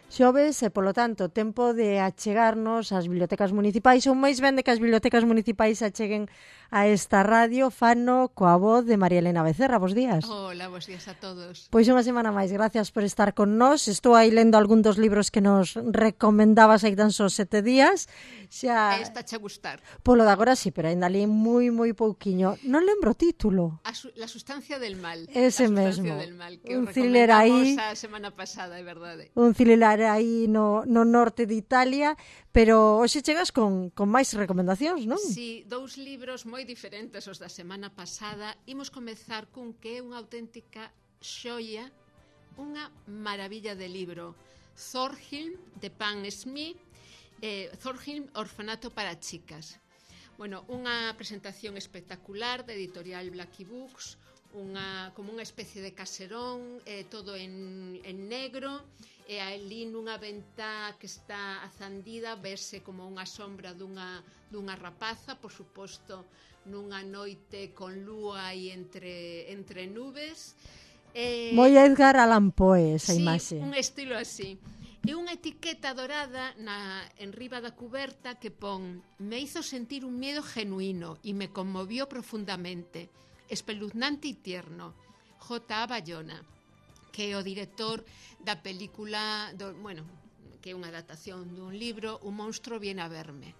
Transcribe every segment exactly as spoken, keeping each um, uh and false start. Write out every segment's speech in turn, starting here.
Xoves e, polo tanto, tempo de achegarnos ás bibliotecas municipais ou máis ben de que as bibliotecas municipais acheguen a esta radio. Fano coa voz de María Elena Becerra. Bos días. Hola, bos días a todos. Pois unha semana máis, gracias por estar con nós. Estou aí lendo algún dos libros que nos recomendabas hai tan só sete días. Xa... Esta che a gustar. Polo de agora sí, pero ainda li moi, moi pouquiño. Non lembro o título. A su... La sustancia del mal. Ese la mesmo. Del mal, que un thriller aí. A semana pasada, é verdade. Un thriller aí no, no norte de Italia, pero hoxe chegas con, con máis recomendacións, non? Sí, dous libros moi diferentes os da semana pasada. Imos comezar cun que é unha auténtica xoia, unha maravilla de libro. Thorhild, de Pam Smith, eh, Thorhild, Orfanato para chicas. Bueno, unha presentación espectacular de editorial Blackie Books, unha, como unha especie de caserón, eh, todo en, en negro, e ali nunha ventá que está azandida, verse como unha sombra dunha, dunha rapaza, por suposto, nunha noite con lúa e entre, entre nubes. Eh, Moi Edgar Allan Poe, esa sí, imaxe. Un estilo así. E unha etiqueta dorada na, en riba da cuberta que pon: me hizo sentir un miedo genuino e me conmovió profundamente, espeluznante e tierno. J A Bayona, que é o director da película do, bueno, que é unha adaptación dun libro, Un monstro viene a verme.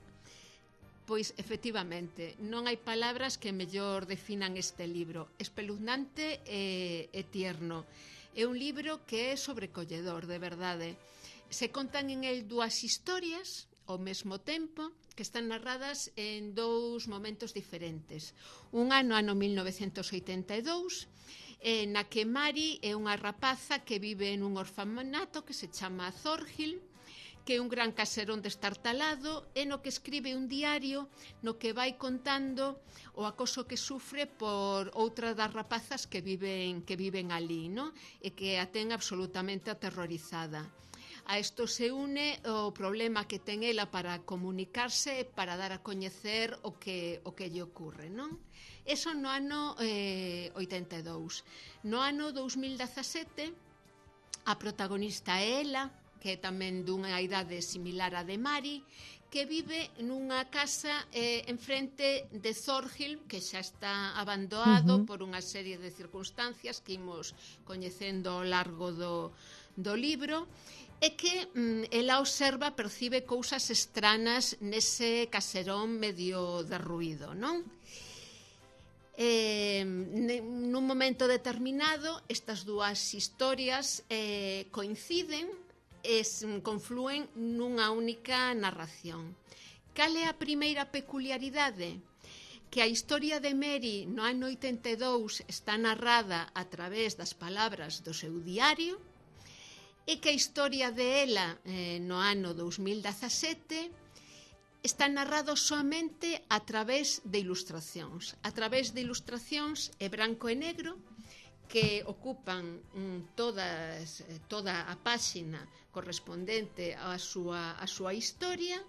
Pois, efectivamente, non hai palabras que mellor definan este libro. Espeluznante e, e tierno. É un libro que é sobrecolledor, de verdade. Se contan en el dúas historias ao mesmo tempo, que están narradas en dous momentos diferentes. Unha no ano mil novecentos oitenta e dous, eh, na que Mari é unha rapaza que vive en un orfanato que se chama Thorhild, que é un gran caserón destartalado, e no que escribe un diario no que vai contando o acoso que sufre por outra das rapazas que viven, que viven ali, no? E que a ten absolutamente aterrorizada. A isto se une o problema que ten ela para comunicarse, para dar a coñecer o que, o que lle ocurre, non? Eso no ano eh, oitenta e dous. No ano dous mil dezasete, a protagonista é ela, que é tamén dunha idade similar á de Mari, que vive nunha casa eh, enfrente de Thorhild, que xa está abandoado uh-huh. por unha serie de circunstancias que imos coñecendo ao largo do, do libro, e que mm, ela observa, percibe cousas estranas nese caserón medio derruído, non? Eh, nun momento determinado, estas dúas historias eh, coinciden e conflúen nunha única narración. Cal é a primeira peculiaridade? Que a historia de Mary no ano oitenta e dous está narrada a través das palabras do seu diario, e que a historia de ela eh, no ano dous mil dezasete está narrado somente a través de ilustracións. A través de ilustracións e branco e negro que ocupan mm, todas, toda a páxina correspondente á súa, á súa historia.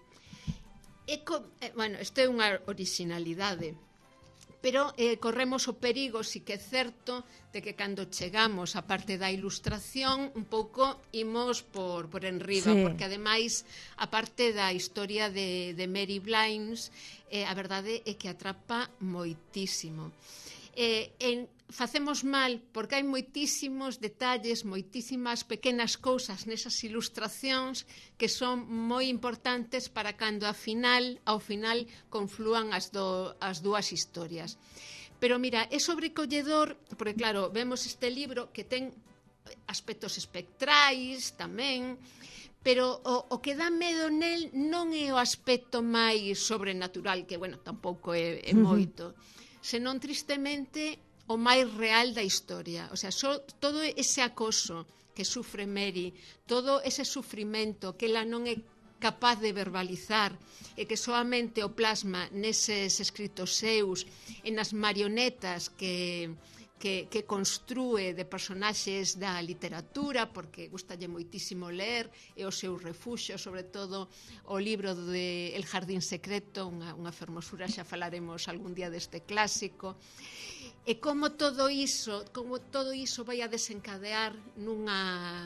E, eh, bueno, isto é unha originalidade. Pero eh, corremos o perigo, si que é certo, de que cando chegamos á parte da ilustración un pouco imos por, por enriba, sí. Porque ademais a parte da historia de, de Mary Blimes, eh, a verdade é que atrapa moitísimo. Eh, en, facemos mal porque hai moitísimos detalles, moitísimas pequenas cousas nesas ilustracións que son moi importantes para cando a final, ao final conflúan as, do, as dúas historias. Pero mira, é sobrecolledor porque claro, vemos este libro que ten aspectos espectrais tamén, pero o, o que dá medo nel non é o aspecto máis sobrenatural, que bueno, tampouco é, é moito, uh-huh. senón tristemente o máis real da historia. O sea, so, todo ese acoso que sufre Mary, todo ese sufrimento que ela non é capaz de verbalizar e que soamente o plasma neses escritos seus e nas marionetas que... Que, que construe de personaxes da literatura, porque gustalle moitísimo ler, e o seu refuxio, sobre todo o libro de El Jardín Secreto, unha, unha fermosura, xa falaremos algún día deste clásico, e como todo iso, como todo iso vai a desencadear nunha,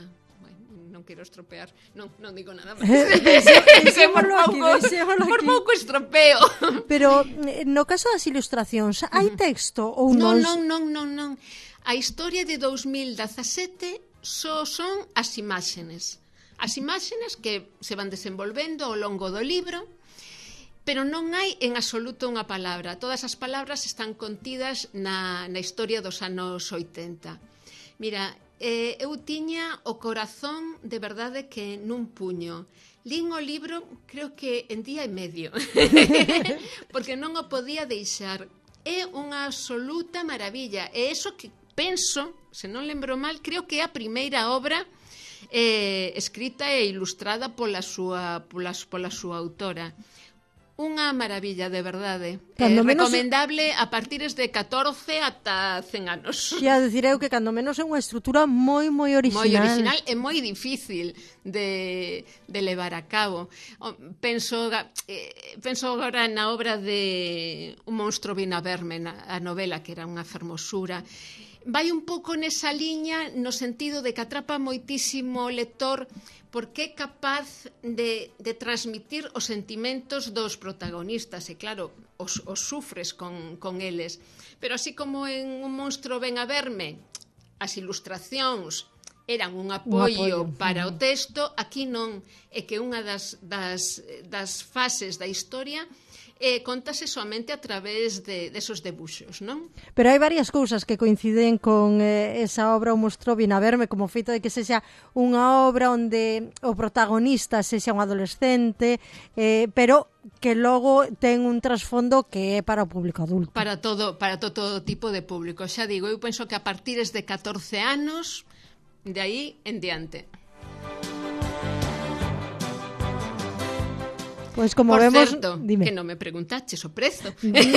non quero estropear, non, non digo nada máis. Deixémolo aquí, deixémolo aquí. Por pouco estropeo. Pero no caso das ilustracións, hai texto ou non? Non, non, non, non, non. A historia de dous mil dezasete só son as imaxenes. As imaxenes que se van desenvolvendo ao longo do libro, pero non hai en absoluto unha palabra. Todas as palabras están contidas na, na historia dos anos oitenta. Mira, eh, eu tiña o corazón de verdade que nun puño. Lín o libro, creo que en día e medio, porque non o podía deixar. É unha absoluta maravilla. E eso que penso, se non lembro mal, creo que é a primeira obra eh, escrita e ilustrada pola súa, pola, pola súa autora. Unha maravilla, de verdade. Eh, menos... Recomendable a partires de catorce ata cen anos. Xa decir eu que cando menos é unha estrutura moi, moi original. Moi original e moi difícil de, de levar a cabo. Penso, eh, penso agora na obra de Un monstro vino a verme, a novela, que era unha fermosura. Vai un pouco nesa liña no sentido de que atrapa moitísimo o lector porque é capaz de, de transmitir os sentimentos dos protagonistas e claro, os, os sufres con, con eles. Pero así como en Un monstro ven a verme, as ilustracións eran un apoio, un apoio para o texto, aquí non, é que unha das, das, das fases da historia eh, contase somente a través de, de esos debuxos, non? Pero hai varias cousas que coinciden con eh, esa obra O monstro vin a verme, como o feito de que sexa unha obra onde o protagonista sexa un adolescente, eh, pero que logo ten un trasfondo que é para o público adulto. Para todo, para todo, todo tipo de público. Xa digo, eu penso que a partires de catorce anos, de aí en diante. Pois como Por vemos, certo, dime. Que non me preguntaches o prezo.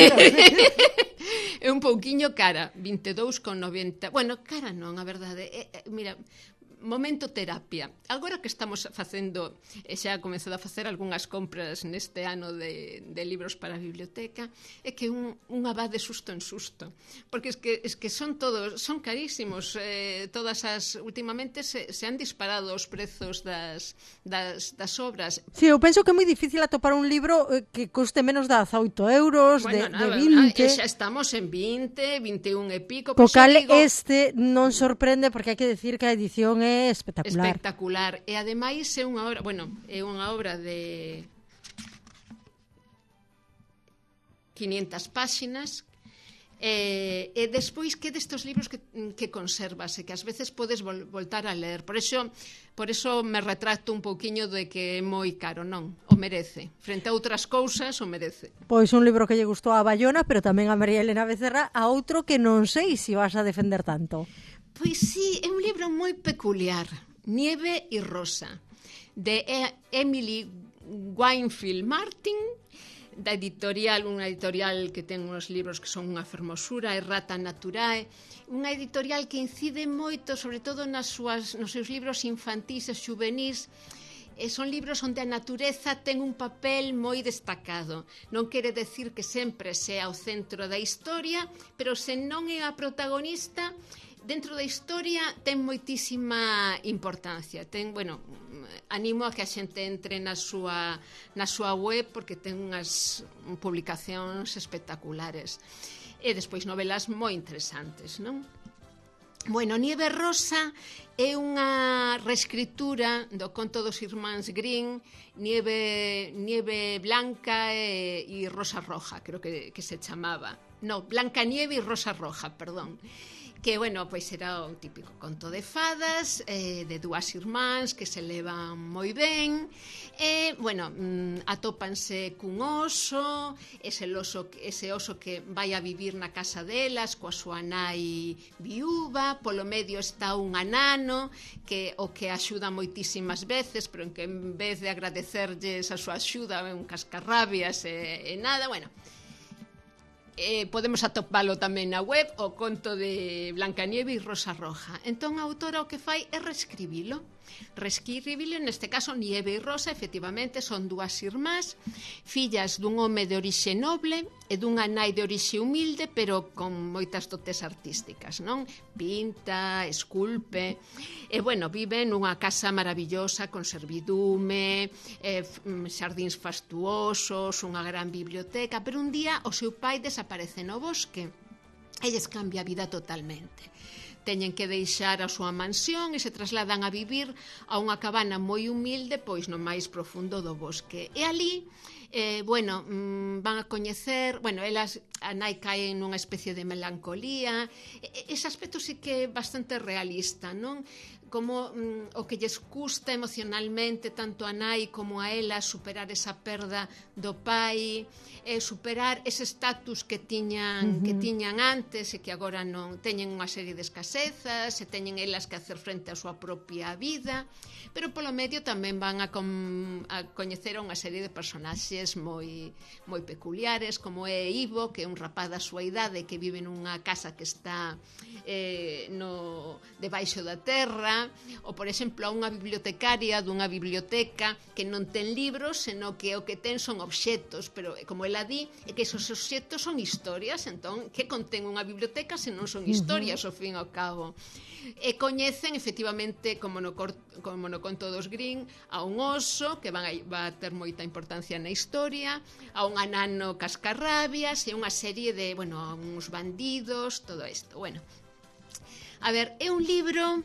É un pouquiño cara, vinte e dous con noventa. Bueno, cara non, a verdade. É, é, mira, momento terapia. Agora que estamos facendo, e xa comezado a facer algunhas compras neste ano de, de libros para a biblioteca, é que un, unha va de susto en susto. Porque es que, es que son todos, son carísimos. Eh, todas as, últimamente se, se han disparado os prezos das, das, das obras. Sí, eu penso que é moi difícil atopar un libro que custe menos de dezaoito euros, bueno, de, nada, de vinte. Xa estamos en vinte, vinte e un e pico. Co cal digo... este non sorprende porque hai que decir que a edición é espectacular. Espectacular. E ademais é unha obra, bueno, é unha obra de quinientas páxinas. E, e despois que destes libros que, que conservas e que ás veces podes vol, voltar a ler. Por eso, por eso me retracto un pouquiño de que é moi caro, non? O merece. Frente a outras cousas, o merece. Pois un libro que lle gustou a Bayona, pero tamén a María Elena Becerra, a outro que non sei se vas a defender tanto. Pois sí, é un libro moi peculiar, Nieve e Rosa, de Emily Winefield Martin, da editorial, unha editorial que ten uns libros que son unha fermosura, Errata Naturae, unha editorial que incide moito, sobre todo nas súas, nos seus libros infantís e xuvenís. E son libros onde a natureza ten un papel moi destacado. Non quere decir que sempre sea o centro da historia, pero se non é a protagonista, dentro da historia ten moitísima importancia. Ten, bueno, animo a que a xente entre na súa, na súa web porque ten unhas publicacións espectaculares. E despois novelas moi interesantes, non? Bueno, Nieve Rosa é unha reescritura do conto dos irmáns Grimm, Nieve, Nieve Blanca e, e Rosa Roja, creo que, que se chamaba. No, Blanca Nieve e Rosa Roja, perdón. Que, bueno, pois era o típico conto de fadas, eh, de dúas irmáns que se levan moi ben, e, bueno, mm, atópanse cun oso, ese oso, ese oso que vai a vivir na casa delas, coa súa nai viúva, polo medio está un anano, que o que axuda moitísimas veces, pero en que en vez de agradecerlles a súa axuda, é un cascarrabias e, e nada, bueno... eh, podemos atopalo tamén na web, o conto de Blancanieve e Rosa Roja. Entón a autora o que fai é reescribilo. Reescribilo, neste caso Nieve e Rosa, efectivamente, son dúas irmás, fillas dun home de orixe noble e dunha nai de orixe humilde, pero con moitas dotes artísticas, non? Pinta, esculpe, e, bueno, viven nunha casa maravillosa, con servidume, eh, xardíns fastuosos, unha gran biblioteca, pero un día o seu pai desaparece no bosque e lles cambia a vida totalmente. Teñen que deixar a súa mansión e se trasladan a vivir a unha cabana moi humilde, pois no máis profundo do bosque. E ali, eh, bueno, van a coñecer, bueno, elas, a nai cae nunha especie de melancolía, e, ese aspecto sí que é bastante realista, non? Como mm, o que lles custa emocionalmente tanto a nai como a ela superar esa perda do pai, eh, superar ese status que tiñan, uh-huh. que tiñan antes e que agora non, teñen unha serie de escasezas e teñen elas que hacer frente á súa propia vida, pero polo medio tamén van a, com, a coñecer a unha serie de personaxes moi, moi peculiares, como é Ivo, que é un rapaz da súa idade que vive nunha casa que está eh, no, debaixo da terra, ou, por exemplo, a unha bibliotecaria dunha biblioteca que non ten libros, senón que o que ten son obxetos, pero como ela di, é que esos obxetos son historias, entón, que contén unha biblioteca se non son historias, ao fin e ao cabo? E coñecen, efectivamente, como no, como no conto dos Grimm, a un oso, que van a, va a ter moita importancia na historia, a un anano cascarrabias, e unha serie de, bueno, a uns bandidos, todo isto. Bueno, a ver, é un libro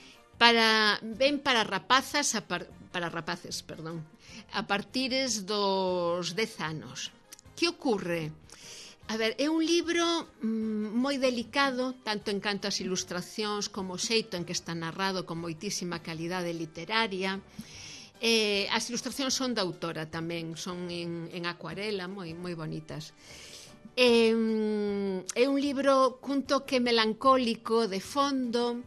para ben para rapazas a par, para rapaces, perdón, a partires dos dez anos. Que ocurre? A ver, é un libro mm, moi delicado, tanto en canto ás ilustracións como o xeito en que está narrado con moitísima calidade literaria. Eh, as ilustracións son da autora tamén, son en, en acuarela, moi, moi bonitas. Eh, é un libro cun toque melancólico de fondo.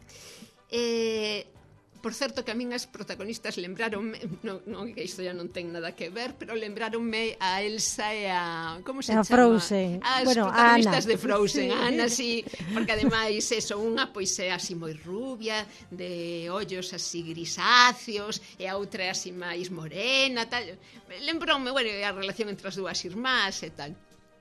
Eh, por certo que a min as protagonistas lembraronme, non, non, que isto ya non ten nada que ver, pero lembraronme a Elsa e a, como se a chama? Frozen. As bueno, protagonistas Ana. de Frozen, sí. Ana, sí, porque ademais eso, unha pois é así moi rubia, de ollos así grisáceos, e a outra é así máis morena, tal. Lembroume, bueno, a relación entre as dúas irmás e tal.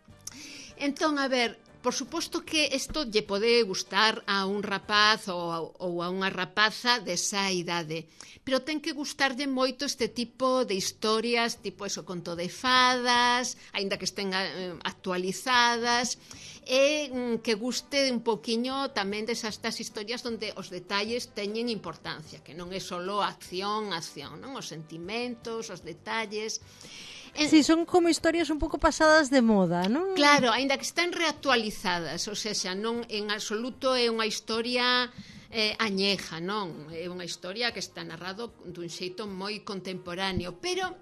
Entón, a ver, por suposto que isto lle pode gustar a un rapaz ou a, ou a unha rapaza desa idade, pero ten que gustarlle moito este tipo de historias, tipo eso, conto de fadas, aínda que estén eh, actualizadas, e mm, que guste un poquiño tamén desas estas historias onde os detalles teñen importancia, que non é só acción, acción, non? Os sentimentos, os detalles. En... Sí, son como historias un pouco pasadas de moda, non? Claro, aínda que están reactualizadas, ou seja, non en absoluto é unha historia eh, añeja, non? É unha historia que está narrado dun xeito moi contemporáneo, pero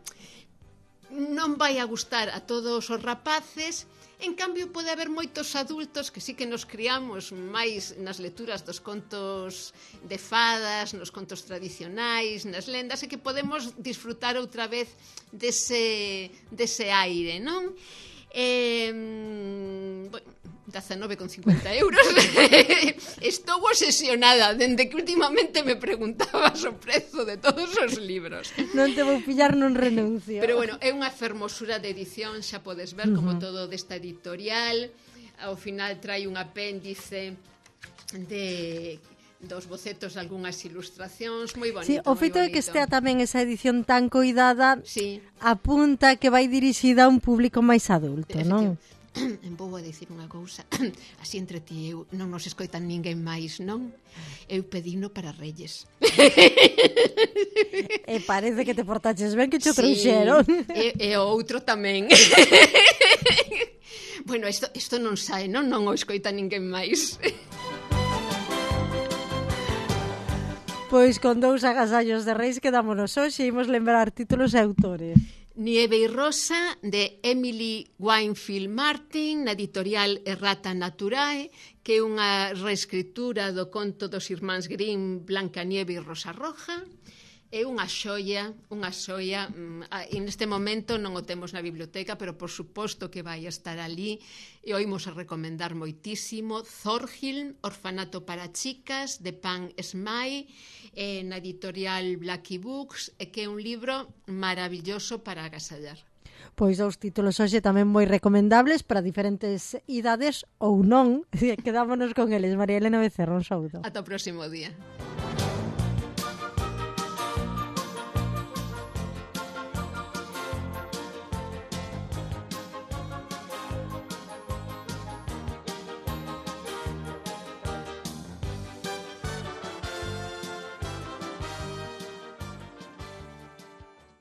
non vai a gustar a todos os rapaces. En cambio, pode haber moitos adultos que sí que nos criamos máis nas lecturas dos contos de fadas, nos contos tradicionais, nas lendas, e que podemos disfrutar outra vez dese, dese aire, non? Eh, bueno, dezanove con cincuenta euros. Estou obsesionada dende que últimamente me preguntabas o prezo de todos os libros. Non te vou pillar nun renuncio. Pero bueno, é unha fermosura de edición, xa podes ver, uh-huh, como todo desta editorial. Ao final trai un apéndice de dos bocetos de algunhas ilustracións, moi bonito. Sí, o feito de que estea tamén esa edición tan coidada, sí, apunta que vai dirixida a un público máis adulto, non? En vou a dicir unha cousa así entre ti e eu, non nos escoitan ninguén máis, non? Eu pedino para Reyes. E parece que te portaches ben, que te o trouxeron. E, e o outro tamén. Bueno, isto, isto non sae, non? Non o escoita ninguén máis. Pois con dous agasallos de Reis quedámonos hoxe e imos lembrar títulos e autores. Nieve e Rosa, de Emily Winefield Martin, na editorial Errata Naturae, que é unha reescritura do conto dos irmáns Grimm, Blancanieve e Rosa Roja. É unha xoia, unha xoia, e neste momento non o temos na biblioteca, pero por suposto que vai estar ali, e oímos a recomendar moitísimo. Thorgilm, Orfanato para chicas, de Pan Smay, eh, na editorial Blackie Books, e que é un libro maravilloso para agasallar. Pois os títulos hoxe tamén moi recomendables para diferentes idades ou non. Quedámonos con eles. María Elena Becerra, un saúdo. Ata o próximo día.